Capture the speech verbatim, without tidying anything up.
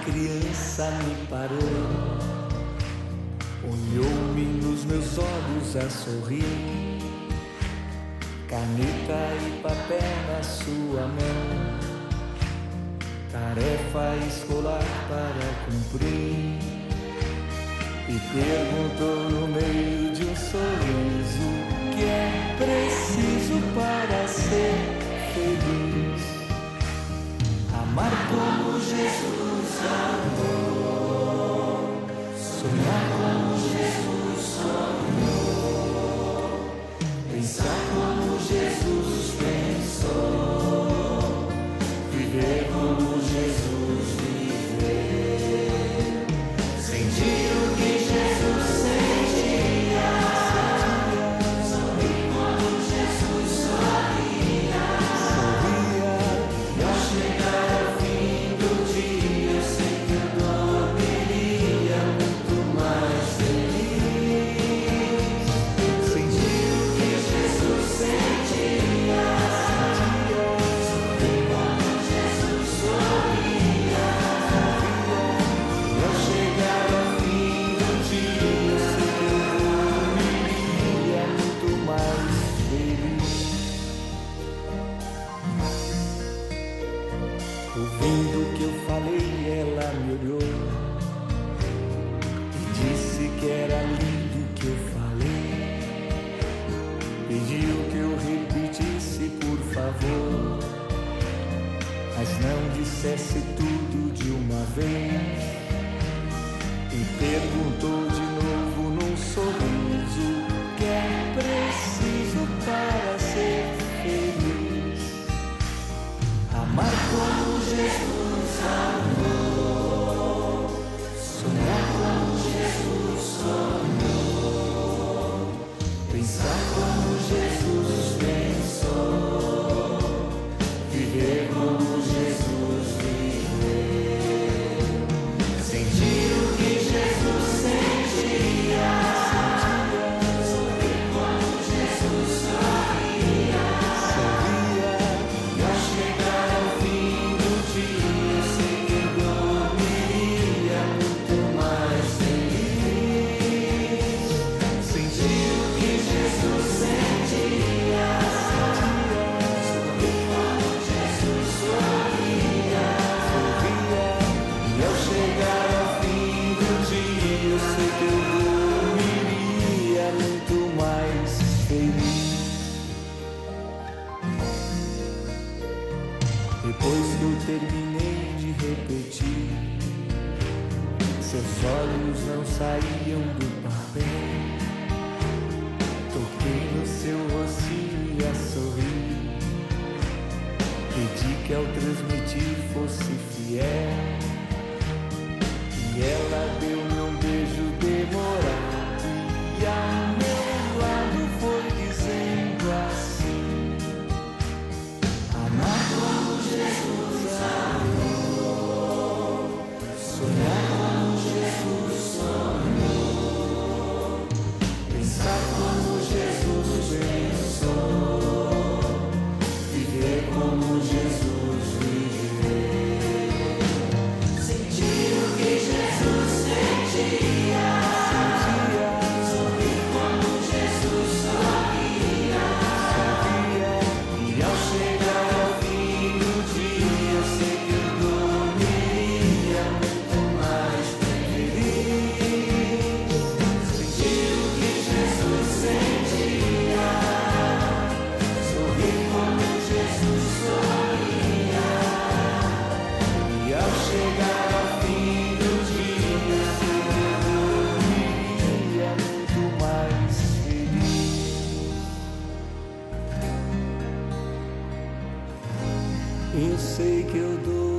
criança me parou, olhou-me nos meus olhos a sorrir, caneta e papel na sua mão, tarefa escolar para cumprir, e perguntou no meio de um sorriso: o que é preciso para ser feliz? Amar como Jesus amou, sonhar como Jesus sonhou, pensar como Jesus pensou, viver como Jesus viveu, sentir o que Jesus sentia, sorrir como Jesus sorria, sorria, e ao chegar ao fim do dia eu sei que eu dormiria muito mais feliz. Sentir o que Jesus sentia, sorrir como Jesus sorria, e ao chegar ao fim do dia eu sei que eu dormiria muito mais feliz. Ouvindo o que eu falei, ela me olhou e disse que era lindo o que eu falei. Pediu que eu repetisse, por favor, mas não dissesse tudo de uma vez. E perguntou de novo num sorriso: o que é preciso para ser feliz? Amar como Jesus amou, sonhar como Jesus sonhou, pensar como Jesus pensou, viver como Jesus viveu, sentir o que Jesus sentia, sorrir como Jesus sorria, sorria, e ao chegar ao fim do dia eu sei que eu dormiria muito mais feliz. Sentir o que Jesus sentia, sorrir como Jesus sorria, sorria, e ao chegar ao fim do dia eu sei que eu dormiria muito mais feliz. Depois que eu terminei de repetir, seus olhos não saíam do papel. Toquei no seu rostinho e a sorrir, pedi que ao transmitir fosse fiel, e ela deu-me um beijo demorado e ao meu lado foi dizendo assim: amar como Jesus amou, sonhar como Jesus sonhou, pensar como Jesus pensou, viver como Jesus viveu, sentir o que Jesus sentia, sorrir como Jesus sorria, sorria, e ao chegar ao fim do dia eu sei que eu dormiria muito mais feliz. Sentir o que Jesus sentia, sorrir como Jesus sorria, e ao chegar ao fim do dia eu sei que eu dormiria muito mais feliz. Eu sei que eu dou